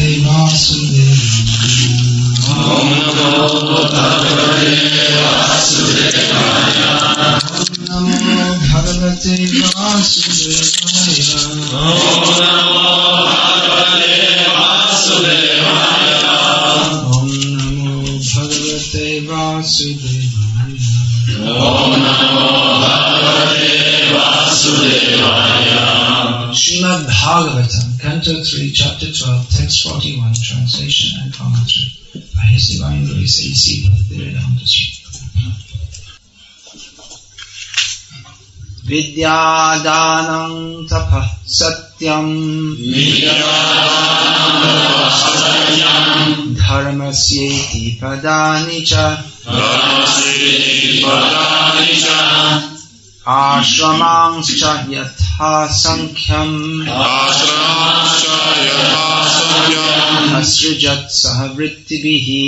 Om Namo Bhagavate Vasudevaya. Om Namo Bhagavate Vasudevaya. Om Namo Bhagavate Vasudevaya. Om Namo Bhagavate Vasudevaya. Om Namo Bhagavate Vasudevaya. Srimad Bhagavatam, Canto 3, Chapter 12, Text 41, Translation and Commentary by His Divine Grace A.C. Bhaktivedanta Swami. Vidyadanam tapah satyam dharmasyeti padani cha ashramānscha yatha sankhyaṁ asrijat sahavrittibihi.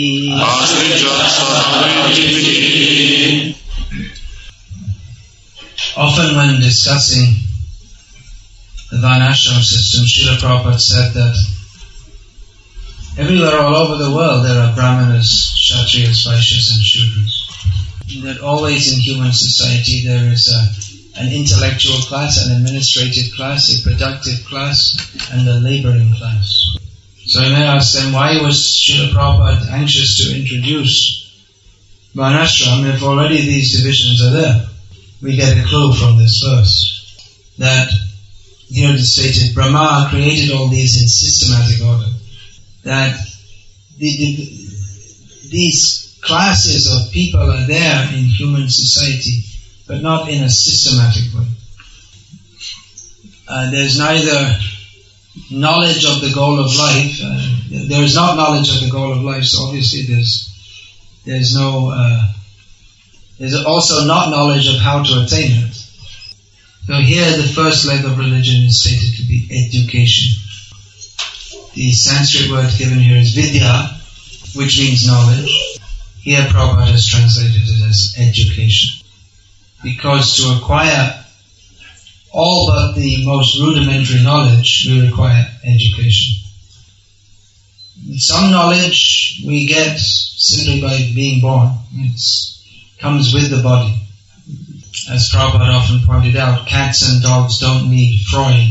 Often when discussing the Varnashram system, Srila Prabhupada said that everywhere all over the world there are Brahmanas, Kshatriyas, Vaishyas and Shudras. That always in human society there is an intellectual class, an administrative class, a productive class, and a laboring class. So I may ask them, why was Srila Prabhupada anxious to introduce Varnashram if already these divisions are there? We get a clue from this verse that here it is stated, Brahma created all these in systematic order. That these classes of people are there in human society, but not in a systematic way. There's neither knowledge of the goal of life. There is not knowledge of the goal of life, so obviously there's also not knowledge of how to attain it. So here the first leg of religion is stated to be education. The Sanskrit word given here is vidya, which means knowledge. Here Prabhupada has translated it as education. Because to acquire all but the most rudimentary knowledge, we require education. Some knowledge we get simply by being born. It comes with the body. As Prabhupada often pointed out, cats and dogs don't need Freud.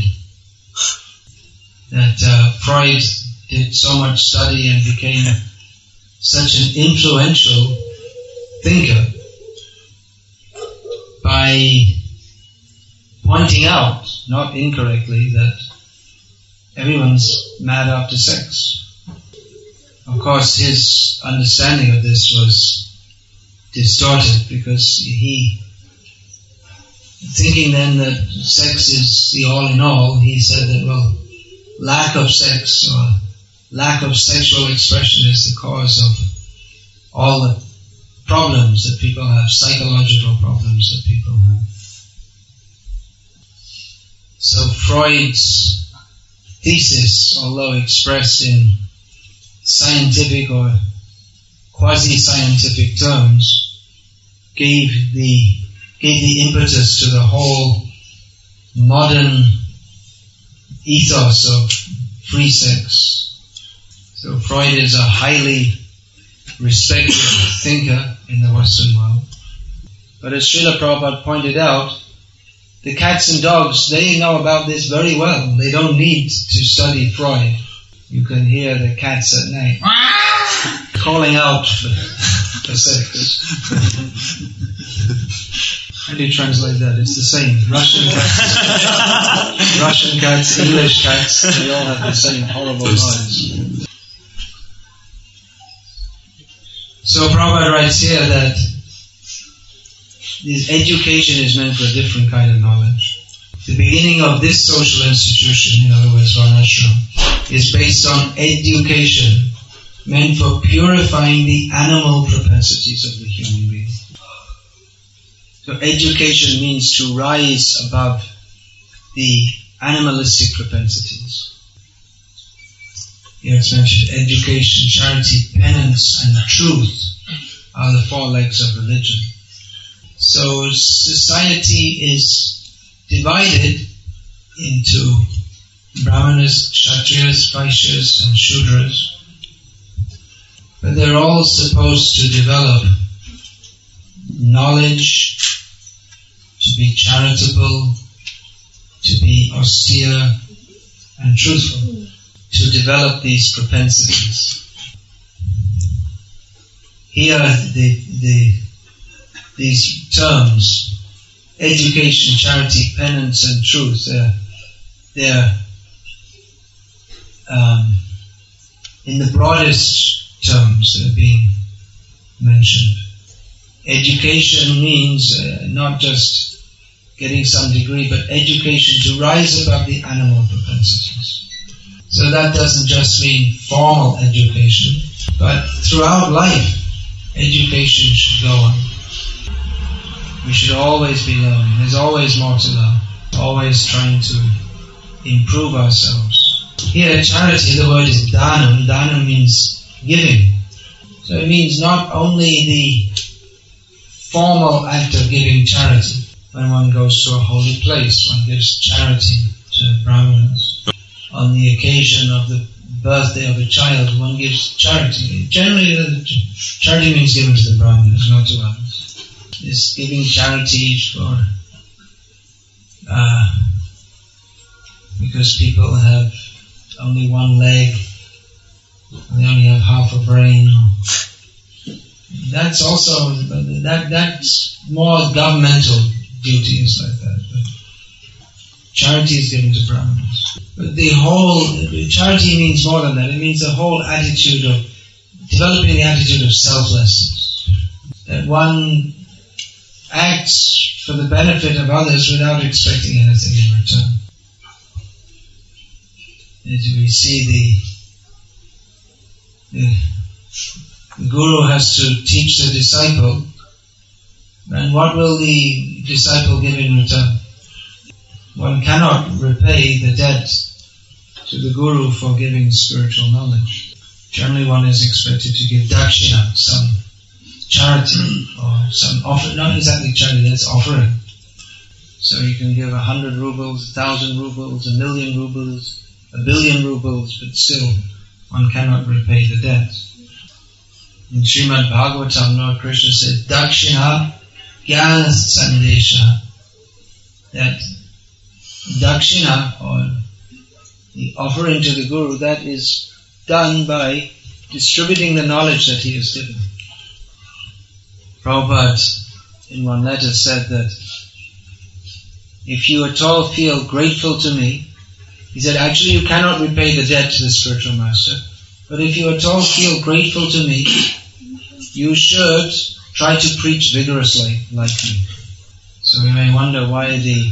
That Freud did so much study and became such an influential thinker by pointing out, not incorrectly, that everyone's mad after sex. Of course, his understanding of this was distorted because he, thinking then that sex is the all in all, he said that, well, lack of sex or lack of sexual expression is the cause of all the problems that people have, psychological problems that people have. So Freud's thesis, although expressed in scientific or quasi-scientific terms, gave the impetus to the whole modern ethos of free sex. So Freud is a highly respected thinker in the Western world. But as Srila Prabhupada pointed out, the cats and dogs, they know about this very well. They don't need to study Freud. You can hear the cats at night calling out for sex. How do you translate that? It's the same. Russian cats, English cats, they all have the same horrible noise. So Prabhupada writes here that this education is meant for a different kind of knowledge. The beginning of this social institution, in other words, Varnashram, is based on education meant for purifying the animal propensities of the human being. So education means to rise above the animalistic propensities. Here it's mentioned education, charity, penance and truth are the four legs of religion. So society is divided into Brahmanas, Kshatriyas, Vaishyas and Shudras. But they're all supposed to develop knowledge, to be charitable, to be austere and truthful, to develop these propensities. Here these terms, education, charity, penance and truth, they're in the broadest terms they're being mentioned. Education means not just getting some degree, but education to rise above the animal propensities. So that doesn't just mean formal education, but throughout life, education should go on. We should always be learning. There's always more to learn. Always trying to improve ourselves. Here, charity, the word is dhanam. Dhanam means giving. So it means not only the formal act of giving charity. When one goes to a holy place, one gives charity to Brahmanas. On the occasion of the birthday of a child, one gives charity. Generally, charity means given to the Brahmanas, not to others. This giving charity for because people have only one leg, and they only have half a brain. That's also that's more governmental duties like that. But charity is given to Brahmanas. But the charity means more than that. It means the whole attitude of developing the attitude of selflessness. That one acts for the benefit of others without expecting anything in return. As we see the Guru has to teach the disciple, and what will the disciple give in return? One cannot repay the debt to the Guru for giving spiritual knowledge. Generally one is expected to give dakshina, some charity, or some offering, not exactly charity, that's offering. So you can give 100 rubles, 1,000 rubles, 1,000,000 rubles, 1,000,000,000 rubles, but still one cannot repay the debt. In Srimad Bhagavatam, Lord Krishna said, Dakshina Jnana Sandesha, that dakshina, or the offering to the Guru, that is done by distributing the knowledge that he has given. Prabhupada in one letter said that if you at all feel grateful to me, he said, actually you cannot repay the debt to the spiritual master, but if you at all feel grateful to me, you should try to preach vigorously like me. So we may wonder why the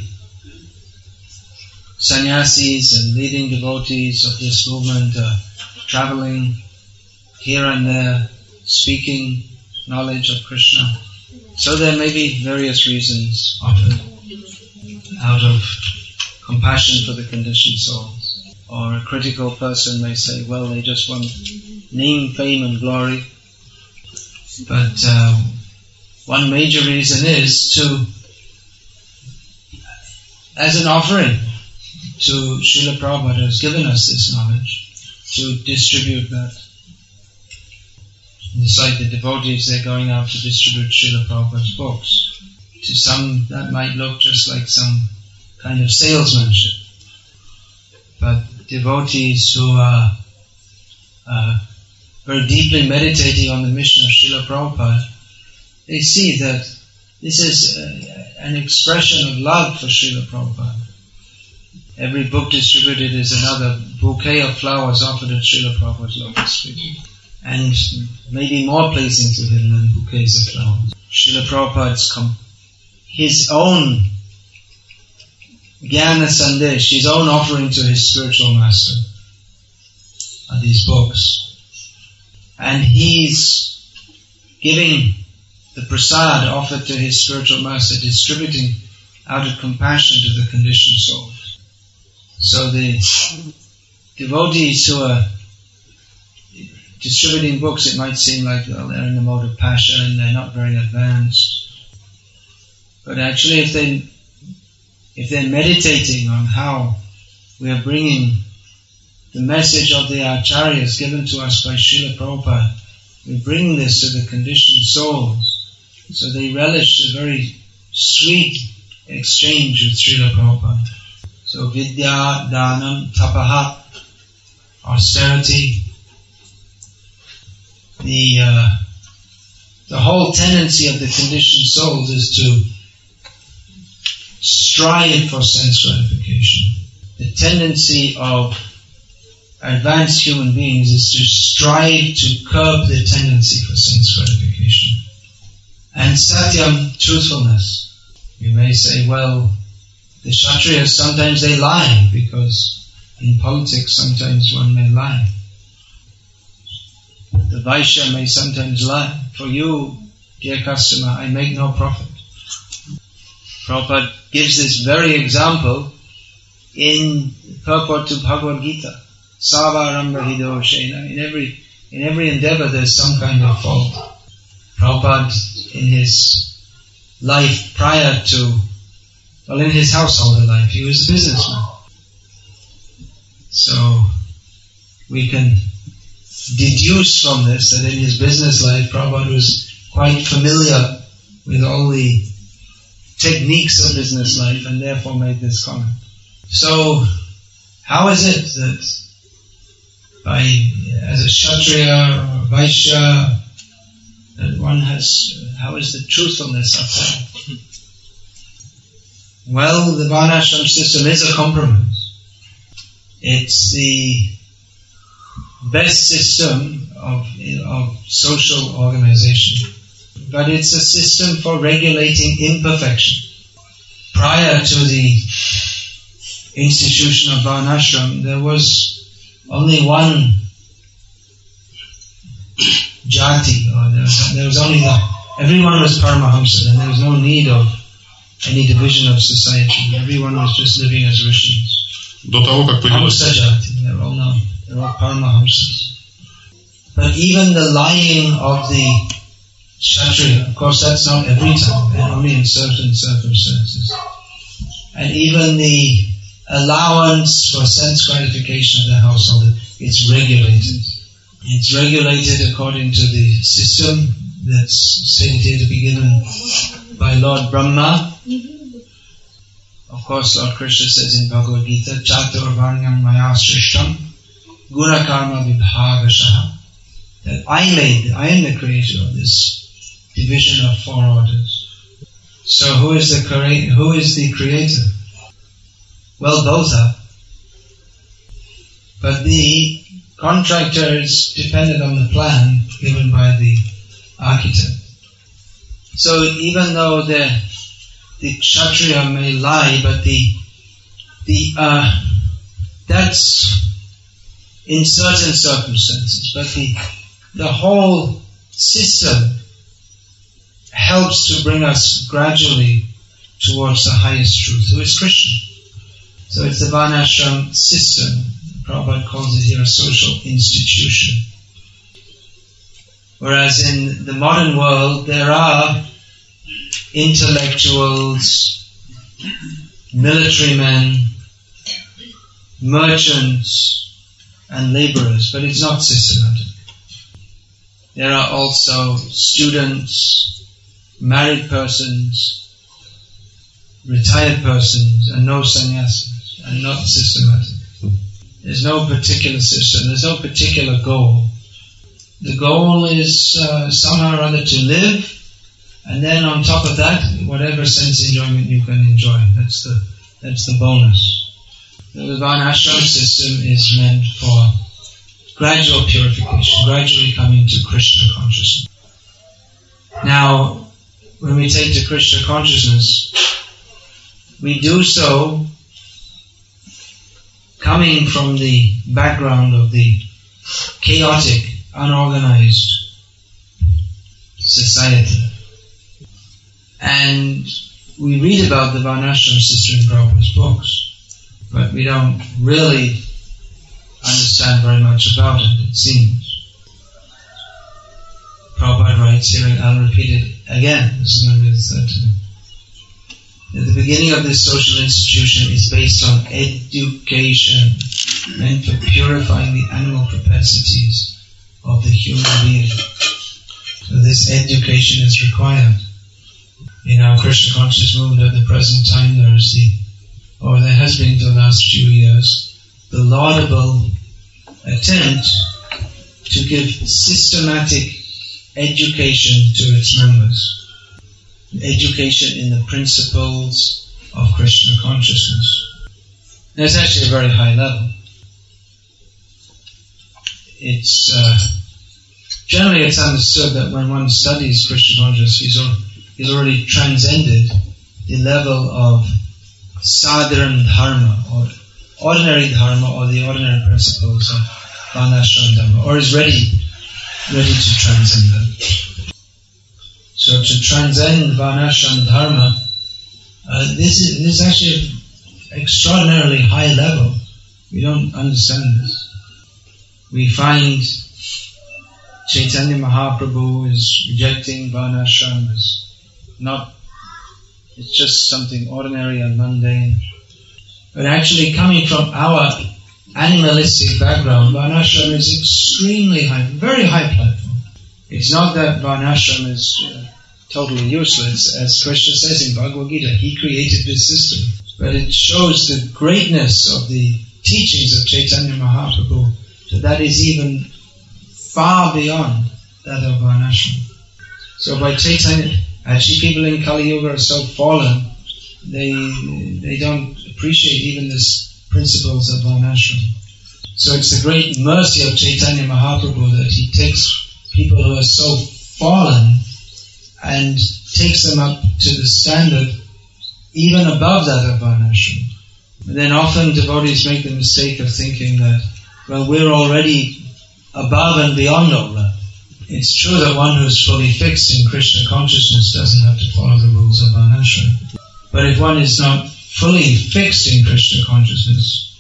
sannyasis and leading devotees of this movement are traveling here and there, speaking knowledge of Krishna. So there may be various reasons offered out of compassion for the conditioned souls. Or a critical person may say, well, they just want name, fame and glory. But one major reason is to, as an offering to Srila Prabhupada, who has given us this knowledge, to distribute that. Just like the devotees, they're going out to distribute Srila Prabhupada's books. To some, that might look just like some kind of salesmanship. But devotees who are very deeply meditating on the mission of Srila Prabhupada, they see that this is an expression of love for Srila Prabhupada. Every book distributed is another bouquet of flowers offered at Srila Prabhupada's lotus feet, and maybe more pleasing to him than bouquets of flowers. Srila Prabhupada's his own Jnana Sandesh, his own offering to his spiritual master, are these books. And he's giving the prasad offered to his spiritual master, distributing out of compassion to the conditioned souls. So the devotees who are distributing books, it might seem like, well, they're in the mode of passion, they're not very advanced. But actually if they're meditating on how we are bringing the message of the Acharyas given to us by Srila Prabhupada. We bring this to the conditioned souls, so they relish the very sweet exchange with Srila Prabhupada. So vidya, dhanam, tapaha, austerity. The whole tendency of the conditioned souls is to strive for sense gratification. The tendency of advanced human beings is to strive to curb the tendency for sense gratification. And satyam, truthfulness. You may say, well, the Kshatriyas, sometimes they lie, because in politics sometimes one may lie. The Vaishya may sometimes lie. For you, dear customer, I make no profit. Prabhupada gives this very example in purport to Bhagavad Gita. Savarambha hidoshena. In every endeavor there's some kind of fault. Prabhupada, in his life prior to, in his household life, he was a businessman. So we can deduce from this that in his business life, Prabhupada was quite familiar with all the techniques of business life and therefore made this comment. So, how is it that as a Kshatriya or a Vaishya, that one how is the truthfulness of that? Well, the Varnashram system is a compromise. It's the best system of social organization. But it's a system for regulating imperfection. Prior to the institution of Varnashram, there was only one jati, or there was only everyone was Paramahamsa, and there was no need of any division of society. Everyone was just living as rishis. Hamsa jati, they're all known. They're all Paramahamsas. But even the lying of the Kshatriya, of course that's not every time, and only in certain circumstances. And even the allowance for sense gratification of the household, it's regulated. It's regulated according to the system that's stated here to be given by Lord Brahma. Of course, Lord Krishna says in Bhagavad Gita, Chatur Varnyam Maya Srishtam Guna Karma Vibhagashaha, that I am the creator of this division of four orders. So who is the creator? Well, both are. But the contractor is dependent on the plan given by the architect. So even though the Kshatriya may lie, but that's in certain circumstances. But the whole system helps to bring us gradually towards the highest truth, who is Krishna. So it's the Varnashram system. Prabhupada calls it here a social institution. Whereas in the modern world, there are intellectuals, military men, merchants, and laborers, but it's not systematic. There are also students, married persons, retired persons, and no sannyasis, and not systematic. There's no particular system, there's no particular goal. The goal is somehow or other to live, and then on top of that, whatever sense enjoyment you can enjoy. That's the bonus. The Varnashram system is meant for gradual purification, gradually coming to Krishna consciousness. Now, when we take to Krishna consciousness, we do so coming from the background of the chaotic, unorganized society. And we read about the Varnashram system in Prabhupada's books, but we don't really understand very much about it, it seems. Prabhupada writes here, and I'll repeat it again, this is going to be the third time. The beginning of this social institution is based on education, meant for purifying the animal propensities of the human being. So this education is required. In our Krishna conscious movement at the present time, there has been for the last few years, the laudable attempt to give systematic education to its members. Education in the principles of Krishna consciousness. And it's actually a very high level. Generally it's understood that when one studies Krishna consciousness, he's already transcended the level of sadharan dharma, or ordinary dharma, or the ordinary principles of varnashram dharma, or is ready to transcend them. So to transcend varnashram dharma, this is actually an extraordinarily high level. We don't understand this. We find Chaitanya Mahaprabhu is rejecting varnashram as it's just something ordinary and mundane. But actually coming from our animalistic background, varnashram is extremely high, very high platform. It's not that varnashram is totally useless, as Krishna says in Bhagavad Gita, he created this system. But it shows the greatness of the teachings of Chaitanya Mahaprabhu, that is even far beyond that of varnashram. So by Chaitanya, actually people in Kali Yuga are so fallen, they don't appreciate even this principles of varnashram. So it's the great mercy of Chaitanya Mahaprabhu that he takes people who are so fallen and takes them up to the standard even above that of varnashram. And then often devotees make the mistake of thinking that, well, we're already above and beyond all that. It's true that one who's fully fixed in Krishna consciousness doesn't have to follow the rules of varnashram. But if one is not fully fixed in Krishna consciousness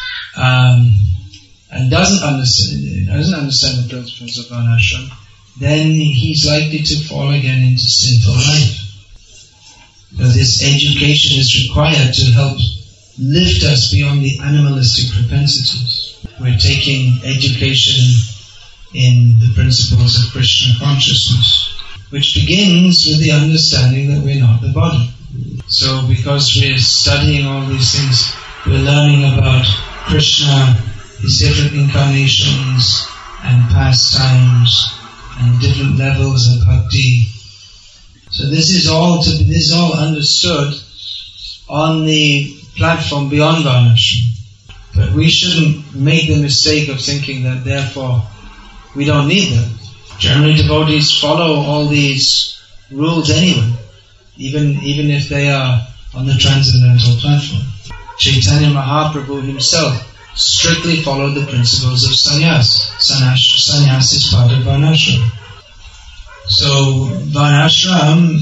and doesn't understand the principles of varnashram, then he's likely to fall again into sinful life. So this education is required to help lift us beyond the animalistic propensities. We're taking education in the principles of Krishna consciousness, which begins with the understanding that we're not the body. So because we're studying all these things, we're learning about Krishna, his different incarnations and pastimes and different levels of bhakti. So this is all understood on the platform beyond varnashram. But we shouldn't make the mistake of thinking that therefore we don't need them. Generally devotees follow all these rules anyway, even if they are on the transcendental platform. Chaitanya Mahaprabhu himself strictly followed the principles of sannyas. Sannyas is part of varnashram. So varnashram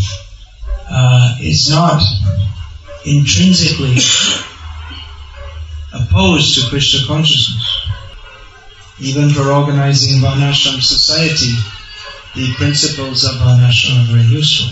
is not intrinsically opposed to Krishna consciousness. Even for organizing varnashram society, the principles of varnashram are very useful.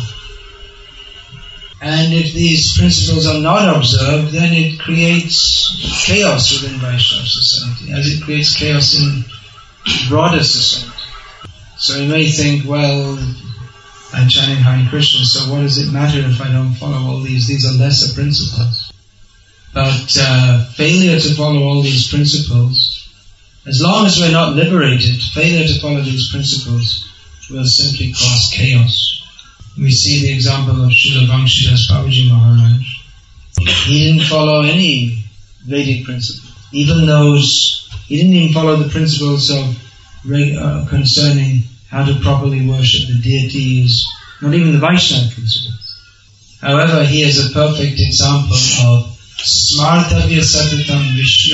And if these principles are not observed, then it creates chaos within Vaishnava society, as it creates chaos in broader society. So you may think, well, I'm chanting Hare Krishna, so what does it matter if I don't follow all these? These are lesser principles. But failure to follow all these principles, as long as we're not liberated, failure to follow these principles will simply cause chaos. We see the example of Srila Vangshidas Babaji Maharaj. He didn't follow any Vedic principles. Even those, he didn't even follow the principles of concerning how to properly worship the deities, not even the Vaishnava principles. However, he is a perfect example of Smartavya Satatam Vishnu,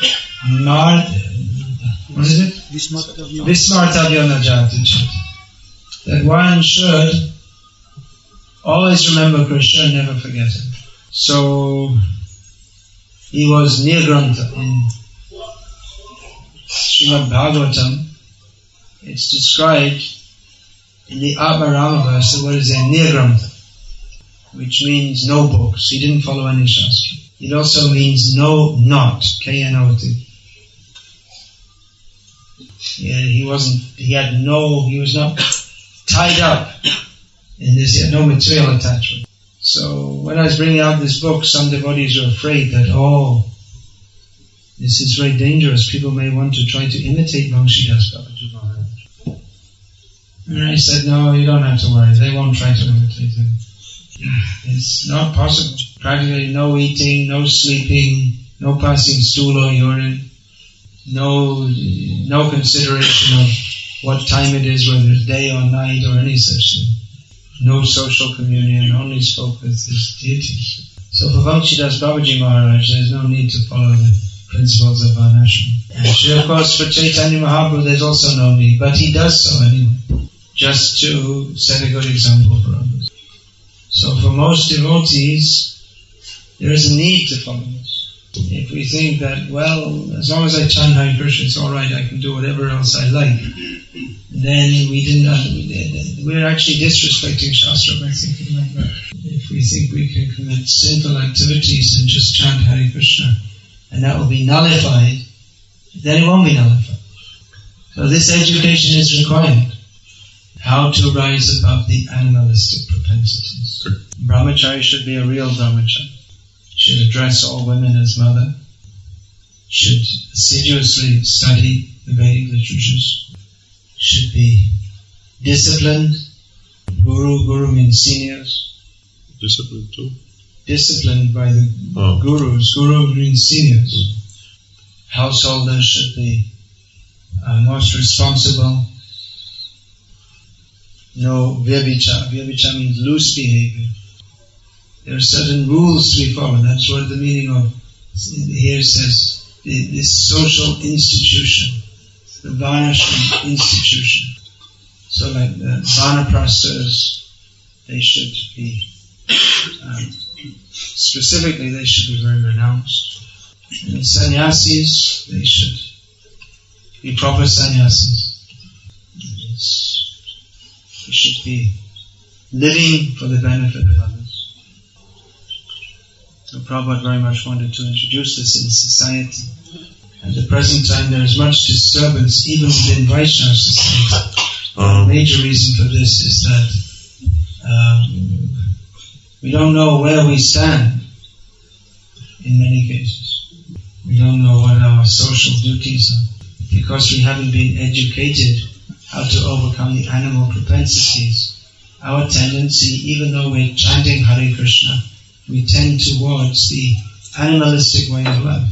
Vismartavya Najati. That one should always remember Krishna and never forget him. So, he was Nirgrantha. In Srimad Bhagavatam, it's described in the Atma Rama verse, what is a Nirgrantha? which means no books. He didn't follow any Shastra. It also means no knot, K-N-O-T. He was not tied up in this, he had no material attachment. So when I was bringing out this book, some devotees were afraid that, this is very dangerous. People may want to try to imitate Vamshidas Babaji Maharaj. And I said, no, you don't have to worry. They won't try to imitate him. It's not possible. Practically no eating, no sleeping, no passing stool or urine, no consideration of what time it is, whether it's day or night or any such thing. No social communion, only spoke with his deities. So for Vamshidas Babaji Maharaj, there's no need to follow the principles of Varnashram. And of course for Chaitanya Mahaprabhu there's also no need, but he does so anyway, just to set a good example for others. So for most devotees, there is a need to follow this. If we think that, well, as long as I chant Hare Krishna, it's alright, I can do whatever else I like, then we're actually disrespecting Shastra by thinking like that. If we think we can commit sinful activities and just chant Hare Krishna, and that will be nullified, then it won't be nullified. So this education is required. How to rise above the animalistic propensities. Brahmachari should be a real brahmachari. Should address all women as mother. Should assiduously study the Vedic literatures. Should be disciplined. Guru means seniors. Disciplined too? Disciplined by the gurus. Guru means seniors. Householders should be most responsible. No vyabhichara. Vyabhichara means loose behavior. There are certain rules to be followed. That's what the meaning of here says, this social institution, the Varnashram institution. So like the Vanaprasthas, they should be, specifically they should be very renounced. And sannyasis, they should be proper sannyasis. They should be living for the benefit of others. So Prabhupada very much wanted to introduce this in society. At the present time there is much disturbance even within Vaishnava society. The major reason for this is that we don't know where we stand in many cases. We don't know what our social duties are because we haven't been educated how to overcome the animal propensities. Our tendency, even though we're chanting Hare Krishna, we tend towards the animalistic way of life.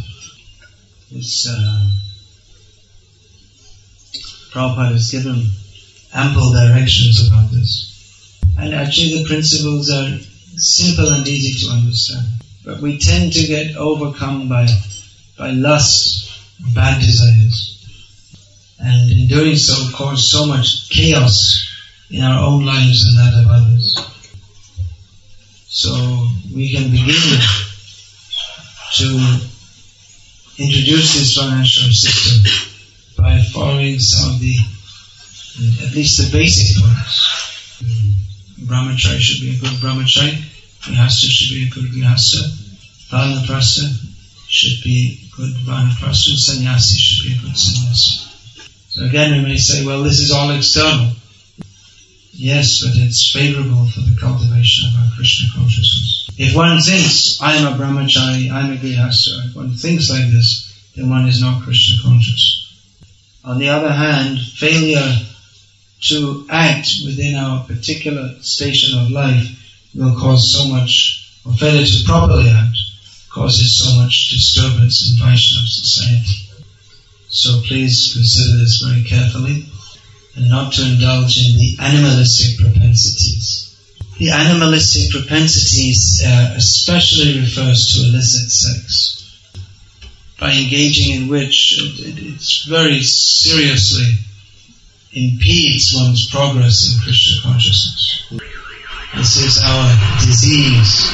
Prabhupada has given ample directions about this. And actually the principles are simple and easy to understand. But we tend to get overcome by lust, bad desires. And in doing so cause so much chaos in our own lives and that of others. So we can begin to introduce this Varnashram system by following some of the, at least the basic points. Brahmachari should be a good brahmachari, Grihastha should be a good grihastha, Vanaprastha should be a good vanaprastha, and sannyasi should be a good sannyasi. So again we may say, well, this is all external. Yes, but it's favorable for the cultivation of our Krishna consciousness. If one thinks, I am a brahmachari, I am a grihastha, if one thinks like this, then one is not Krishna conscious. On the other hand, failure to act within our particular station of life will cause so much, or failure to properly act, causes so much disturbance in Vaishnava society. So please consider this very carefully, and not to indulge in the animalistic propensities. The animalistic propensities especially refers to illicit sex, by engaging in which it very seriously impedes one's progress in Krishna consciousness. This is our disease.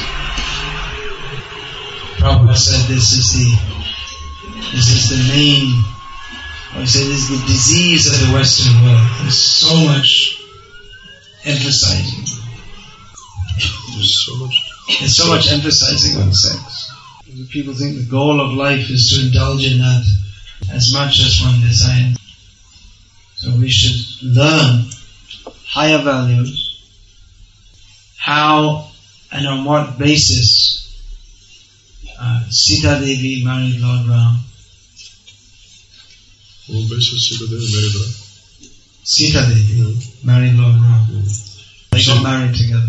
Prabhupada said this is the main, I say this is the disease of the Western world. There's so much emphasizing There's so much emphasizing on sex. People think the goal of life is to indulge in that as much as one desires. So we should learn higher values, how and on what basis Sita Devi married Lord Ram. On basis Sita Devi married Ram? Sita Devi married Lord Ram. They got married together.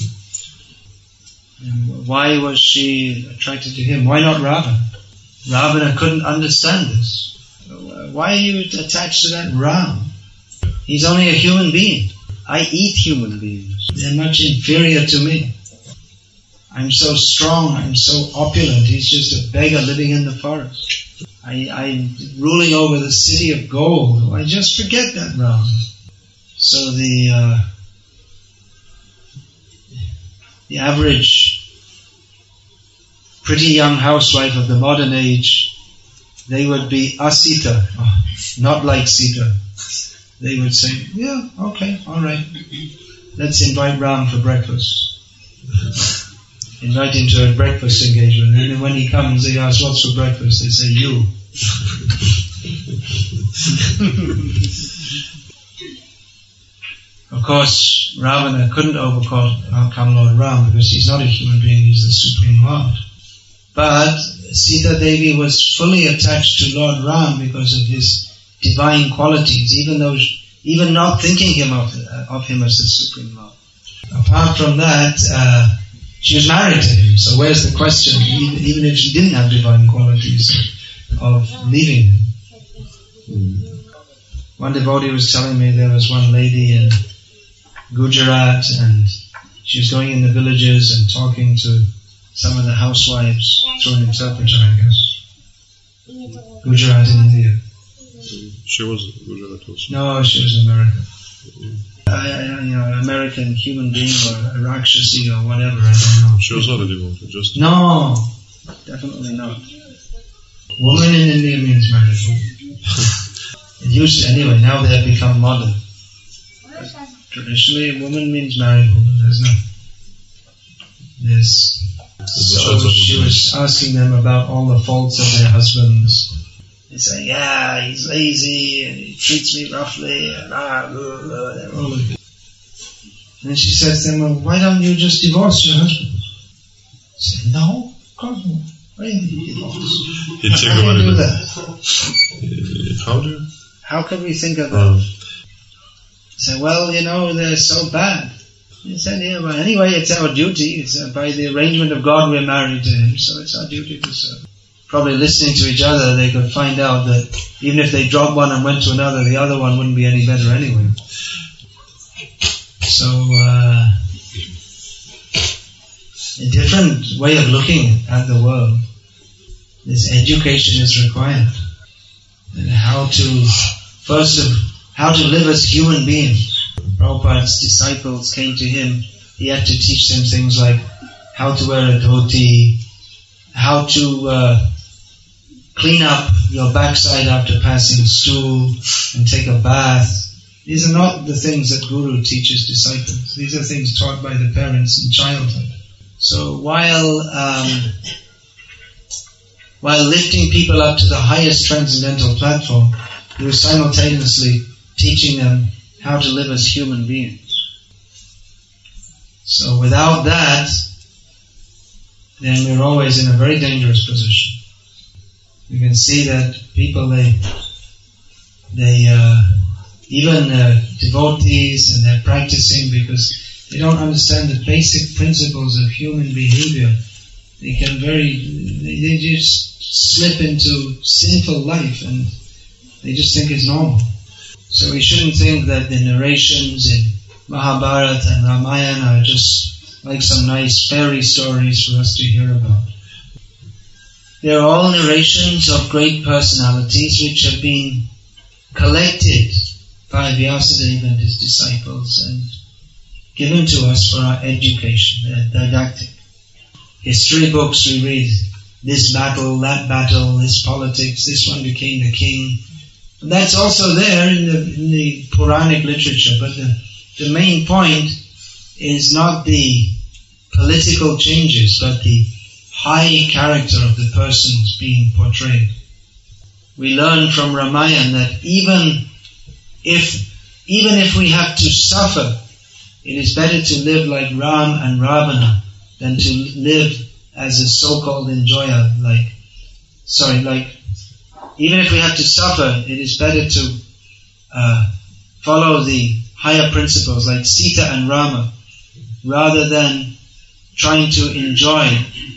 And why was she attracted to him? Why not Ravana? Ravana couldn't understand this. Why are you attached to that Ram? He's only a human being. I eat human beings. They're much inferior to me. I'm so strong, I'm so opulent. He's just a beggar living in the forest. I'm ruling over the city of gold. I just forget that Ram. So the average pretty young housewife of the modern age, they would be asita, not like Sita. They would say, yeah, okay, all right. Let's invite Ram for breakfast. Invite him to a breakfast engagement. And then when he comes, they ask, what's for breakfast? They say, you. Of course, Ravana couldn't overcome Lord Ram because he's not a human being, he's the Supreme Lord. But Sita Devi was fully attached to Lord Ram because of his divine qualities, even not thinking of him as the Supreme Lord. Apart from that, she was married to him, so where's the question? Even if she didn't have divine qualities of leaving him. One devotee was telling me there was one lady in Gujarat and she was going in the villages and talking to some of the housewives through an interpreter, I guess. Gujarat in India. She was Gujarat also. No, she was American. American human being or a Rakshasi or whatever, I don't know. She was not a devotee, just... No, definitely not. Woman in India means married woman. It used to, anyway, now they have become modern. But traditionally, a woman means married woman. So she was asking them about all the faults of their husbands. They say, yeah, he's lazy and he treats me roughly and blah, blah, blah. And then she says to them, well, why don't you just divorce your husband? They say, no, of course not. Why do you divorce? How do you do that? How can we think of that? They say, well, they're so bad. He said, yeah, but anyway, it's our duty. It's by the arrangement of God we're married to him, so it's our duty to serve. Probably listening to each other, they could find out that even if they dropped one and went to another, the other one wouldn't be any better anyway. So, a different way of looking at the world. This education is required. And how to live as human beings. Prabhupada's disciples came to him. He had to teach them things like how to wear a dhoti, how to clean up your backside after passing stool and take a bath. These are not the things that Guru teaches disciples. These are things taught by the parents in childhood. So while lifting people up to the highest transcendental platform, he was simultaneously teaching them how to live as human beings. So without that, then we're always in a very dangerous position. You can see that people, even devotees, and they're practicing because they don't understand the basic principles of human behavior. They just slip into sinful life and they just think it's normal. So we shouldn't think that the narrations in Mahabharata and Ramayana are just like some nice fairy stories for us to hear about. They're all narrations of great personalities which have been collected by Vyasadeva and his disciples and given to us for our education, didactic. History books we read, this battle, that battle, this politics, this one became the king. And that's also there in the Puranic literature, but the main point is not the political changes, but the high character of the persons being portrayed. We learn from Ramayana that even if we have to suffer, it is better to live like Ram and Ravana than to live as a so-called enjoyer, even if we have to suffer, it is better to follow the higher principles like Sita and Rama, rather than trying to enjoy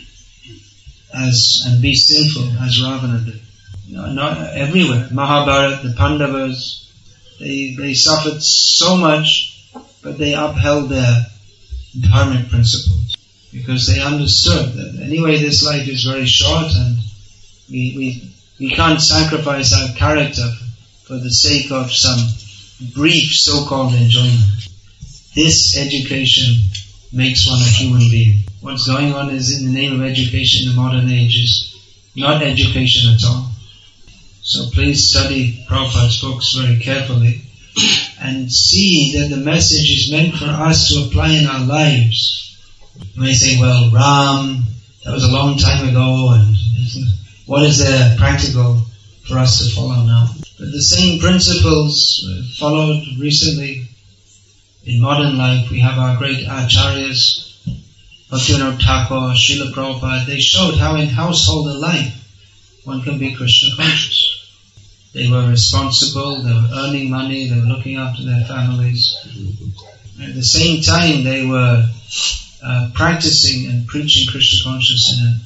and be sinful as Ravana did. Not everywhere. Mahabharata, the Pandavas, they suffered so much, but they upheld their dharmic principles because they understood that anyway this life is very short and we can't sacrifice our character for the sake of some brief so-called enjoyment. This education makes one a human being. What's going on is in the name of education in the modern age is not education at all. So please study Prabhupada's books very carefully and see that the message is meant for us to apply in our lives. You may say, well, Ram, that was a long time ago, and what is there practical for us to follow now? But the same principles followed recently in modern life. We have our great acharyas, Bhaktivinoda Thakur, Srila Prabhupada. They showed how in household life one can be Krishna conscious. They were responsible, they were earning money, they were looking after their families. At the same time, they were practicing and preaching Krishna consciousness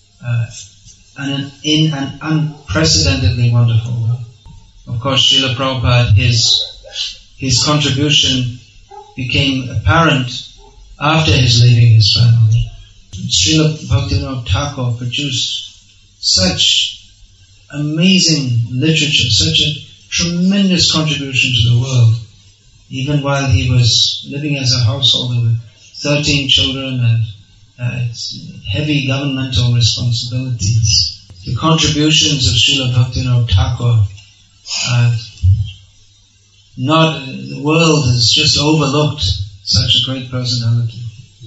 in an unprecedentedly wonderful way. Of course, Srila Prabhupada, his contribution became apparent after his leaving his family. Srila Bhaktivinoda Thakur produced such amazing literature, such a tremendous contribution to the world, even while he was living as a householder with 13 children and heavy governmental responsibilities. The contributions of Srila Bhaktivinoda Thakur the world has just overlooked such a great personality.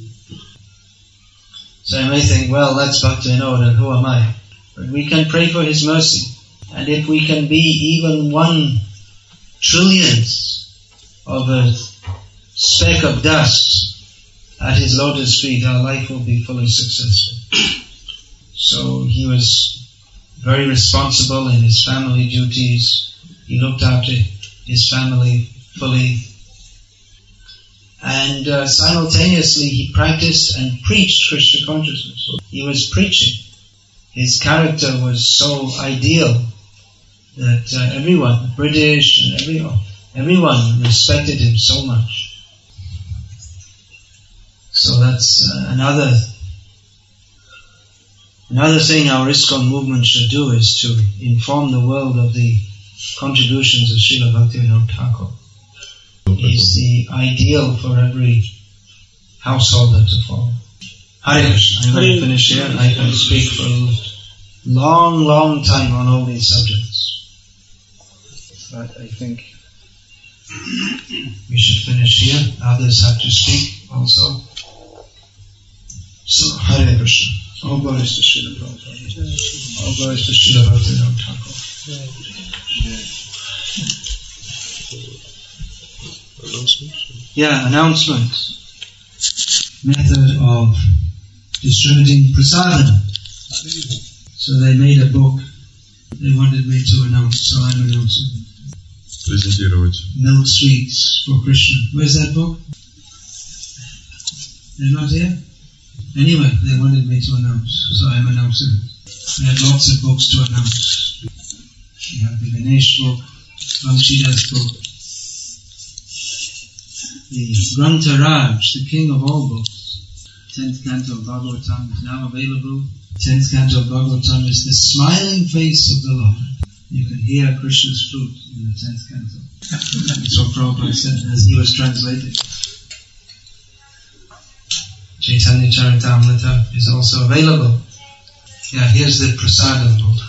So you may think, well, that's Bhaktivinoda, and who am I? But we can pray for his mercy. And if we can be even 1/1,000,000,000th of a speck of dust at his lotus feet, our life will be fully successful. So he was very responsible in his family duties. He looked after his family fully. And simultaneously he practiced and preached Krishna consciousness. He was preaching. His character was so ideal that everyone, British and everyone respected him so much. So that's another thing our ISKCON movement should do, is to inform the world of the contributions of Srila Bhaktivinoda Thakur. He's the ideal for every householder to follow. Hare Krishna. I'm going to finish here. I can speak for a long time on all these subjects. But I think we should finish here. Others have to speak also. So, Hare Krishna. All glories to Srila Prabhupada. All glories to Srila Bhaktivinoda Thakur. Announcements? Yeah, announcements. Method of distributing prasadam. So they made a book. They wanted me to announce, so I'm announcing. Milk Sweets for Krishna. Where's that book? They're not here? Anyway, they wanted me to announce, so I'm announcing it. We have lots of books to announce. We have the Ganesh book, Vamshidas book, the Grantha Raj, the king of all books. 10th canto of Bhagavatam is now available. 10th canto of Bhagavatam is the smiling face of the Lord. You can hear Krishna's flute in the 10th canto. That's what Prabhupada said as he was translated. Chaitanya Charitamrita is also available. Yeah, here's the Prasadam book.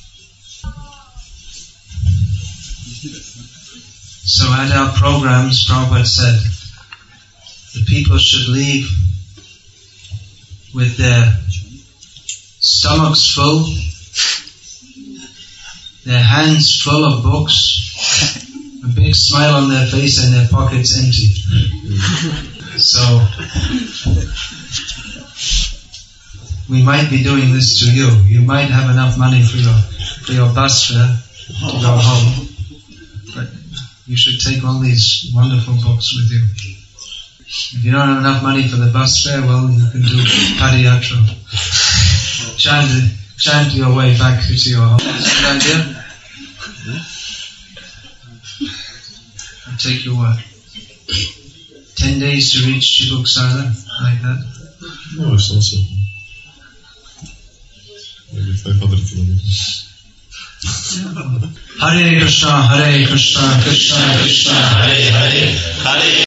So at our programs, Prabhupada said, the people should leave with their stomachs full, their hands full of books, a big smile on their face and their pockets empty. So, we might be doing this to you. You might have enough money for your bus fare to go home, but you should take all these wonderful books with you. If you don't have enough money for the bus fare, well, you can do Padayatra. Chant your way back to your home. Is that a good idea? It'll take you what? 10 days to reach Chibuksara, like that? No, it's also maybe 500 kilometers. Hare Krishna, Krishna Krishna, Hare Hare, Hare